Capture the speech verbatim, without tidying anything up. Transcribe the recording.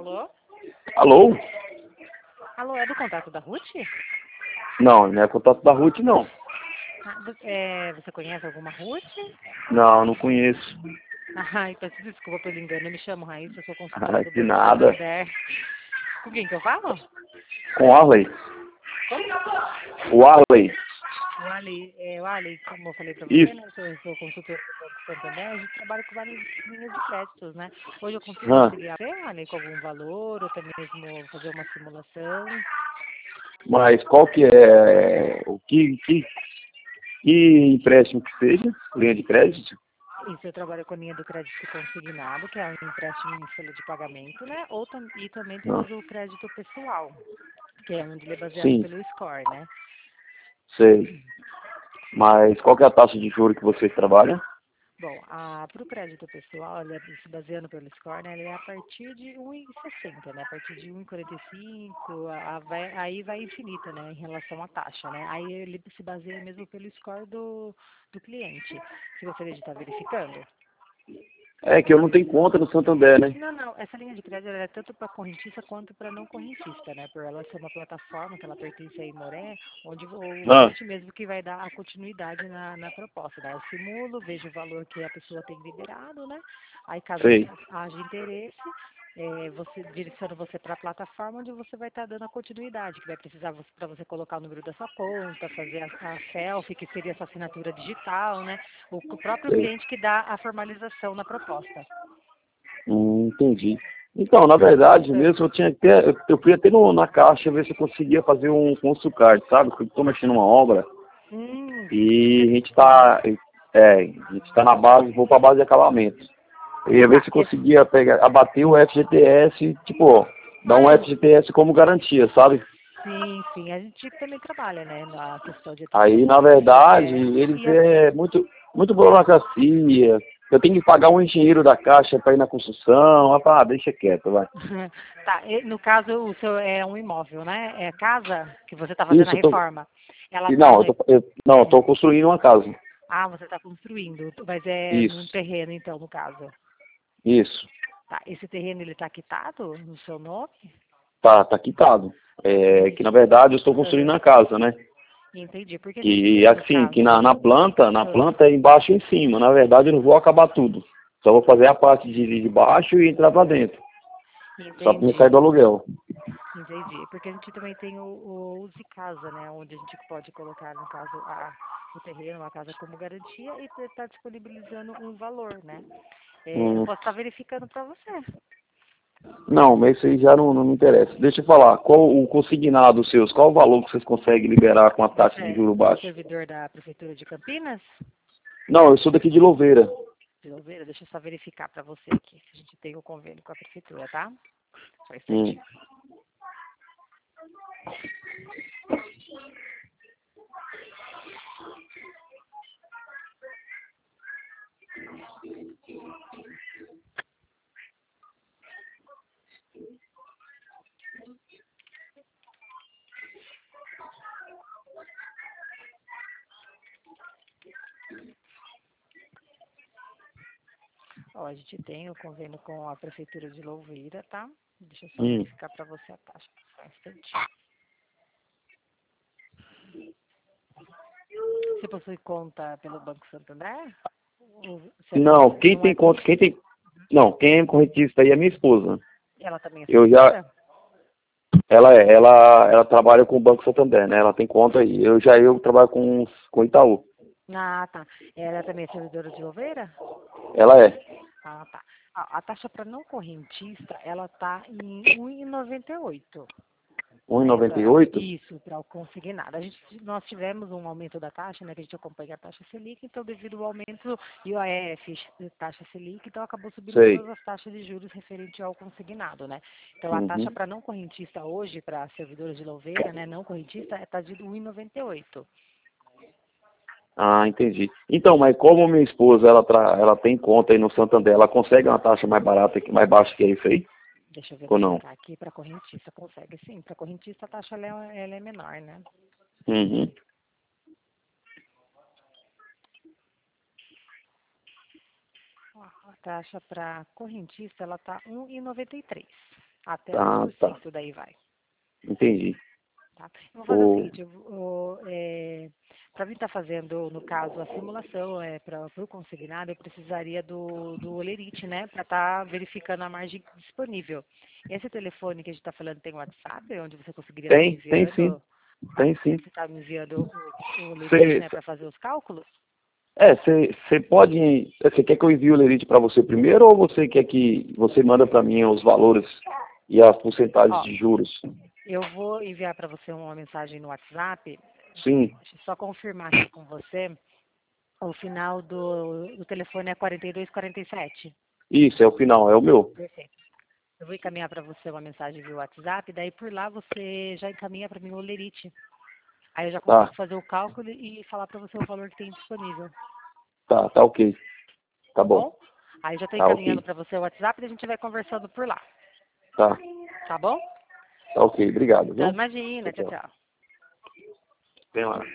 Alô? Alô? Alô, é do contato da Ruth? Não, não é contato da Ruth, não. Ah, vo- é, você conhece alguma Ruth? Não, não conheço. Ai, peço desculpa pelo engano. Eu me chamo Raíssa, eu sou consultora Ah, do de Banco nada. Santander. Com quem que eu falo? Com Arley. Como? O Arley. O Ali, é, o Ali, como eu falei pra você, Isso. né? Eu sou, eu sou consultora do Banco Santander, a gente trabalha com várias linhas de créditos, né? Hoje eu consigo Ah, auxiliar você, Ali, com algum valor, ou até mesmo fazer uma simulação. mas qual que é o que, que, que empréstimo que seja? Linha de crédito? Isso, eu trabalho com a linha do crédito consignado, que é um empréstimo em folha de pagamento, né? Ou, tam- e também Não. temos o crédito pessoal, que é onde ele é baseado Sim, pelo score, né? sei. Mas qual que é a taxa de juros que vocês trabalham? Bom, para o crédito pessoal, ele é, se baseando pelo score, né, ele é a partir de um vírgula sessenta, né? A partir de um vírgula quarenta e cinco, a, a vai, aí vai infinita, né, em relação à taxa, né? Aí ele se baseia mesmo pelo score do, do cliente. Você gostaria de estar verificando? É que eu não tenho conta no Santander, né? Não, não, essa linha de crédito ela é tanto para correntista quanto para não correntista, né? Por ela ser uma plataforma que ela pertence a Imoré, onde o Ah, cliente mesmo que vai dar a continuidade na, na proposta, né? Eu simulo, vejo o valor que a pessoa tem liberado, né? Aí caso sei. haja interesse, é, você direciona você para a plataforma onde você vai estar dando a continuidade, que vai precisar para você colocar o número da sua conta, fazer a, a selfie, que seria a sua assinatura digital, né? O, o próprio Sei. cliente que dá a formalização na proposta. Hum, entendi. Então, na verdade, mesmo eu tinha que ter, eu, eu fui até no, na caixa ver se eu conseguia fazer um consulcard, sabe? Porque eu estou mexendo numa obra Hum, e a você, gente está é, a gente tá na base, vou para a base de acabamento. Eu ia ver tá, se esse, conseguia pegar, abater o F G T S, tipo, dar um ah, F G T S como garantia, sabe? sim, sim, a gente também trabalha, né, na questão de Aí, na atrativo do verdade, F G T S eles e é assim, muito, muito burocracia. Eu tenho que pagar um engenheiro da caixa para ir na construção. Ah, pá, deixa quieto, vai. tá, e no caso o seu é um imóvel, né, é casa que você está fazendo a Isso, eu tô. reforma, ela e está Não, no, eu tô, eu, não, eu tô construindo uma casa. ah, você está construindo, mas é num Isso, terreno então, no caso, isso. tá, esse terreno ele está quitado no seu nome? Tá, tá quitado. É que na Entendi, verdade eu estou construindo aham, a casa, né? entendi, porque a gente Que tem no assim, que na, na caso, planta, na ah, planta é embaixo e em cima. Na verdade eu não vou acabar tudo. Só vou fazer a parte de, de baixo e entrar para dentro. Só para me sair entendi. do aluguel. Entendi. Porque a gente também tem o, o Use Casa, né? Onde a gente pode colocar, no caso, a, o terreno, a casa como garantia e está disponibilizando um valor, né? É, eu Hum. posso estar verificando para você. Não, mas isso aí já não, não me interessa. Deixa eu falar, qual o consignado seus, qual o valor que vocês conseguem liberar com a taxa de Você, juros você é baixa? servidor da Prefeitura de Campinas? Não, eu sou daqui de Louveira. De Louveira? Deixa eu só verificar para você aqui, se a gente tem o convênio com a Prefeitura, tá? Só um Hum. instantinho. Ó, a gente tem o convênio com a Prefeitura de Louveira, tá? Deixa eu só Hum. verificar para você a taxa. Só um instantinho. Você possui conta pelo Banco Santander? Ou você Não, não, quem não é tem conta, quem correntista? tem. Não, quem é correntista aí é minha esposa. Ela também é Eu já. servidora? Ela é, ela, ela trabalha com o Banco Santander, né? Ela tem conta aí. Eu já eu trabalho com, com o Itaú. Ah, tá. Ela também é servidora de Louveira? Ela é. Ah, tá. A, a taxa para não correntista, ela tá em um vírgula noventa e oito. um e Né, noventa e pra, oito isso, para o consignado. A gente, nós tivemos um aumento da taxa, né, que a gente acompanha a taxa Selic, então devido ao aumento I O F, taxa Selic, então acabou subindo Sei. todas as taxas de juros referente ao consignado, né. Então a taxa Uhum. para não correntista hoje, para servidores de Louveira, né, não correntista, está de um vírgula noventa e oito. Ah, entendi. Então, mas como minha esposa, ela, tra... ela tem conta aí no Santander, ela consegue uma taxa mais barata, que mais baixa que isso aí? Deixa eu Ou não? verificar aqui para correntista, consegue sim. Para correntista a taxa ela é, ela é menor, né. Uhum. Ó, a taxa para correntista ela está um vírgula noventa e três. Até Tá, cem por cento tá. daí vai. Entendi. Tá? Eu vou fazer o O... seguinte, eu, vou, é, para mim estar fazendo, no caso, a simulação é, para o consignado, eu precisaria do, do Olerite, né? Para estar verificando a margem disponível. Esse telefone que a gente está falando tem WhatsApp, onde você conseguiria estar me Tem, tem sim. enviando, Tem sim. você está me enviando o, o Olerite, Você, né, para fazer os cálculos? é, você pode. Você quer que eu envie o lerite para você primeiro ou você quer que você manda para mim os valores e as porcentagens Ó, de juros? eu vou enviar para você uma mensagem no WhatsApp. Sim, Deixa eu só confirmar aqui com você. O final do, do telefone é quarenta e dois quarenta e sete. isso, é o final, é o meu. Perfeito. Eu vou encaminhar para você uma mensagem via WhatsApp, daí por lá você já encaminha para mim o Lerite. Aí eu já Tá, consigo fazer o cálculo e falar para você o valor que tem disponível. tá, tá ok. Tá Tá bom. bom? Aí eu já estou Tá encaminhando ok. para você o WhatsApp e a gente vai conversando por lá. Tá, Tá bom? tá ok. Obrigado, Então, viu? imagina. Tchau, Tchau, tchau. tchau. Vem lá.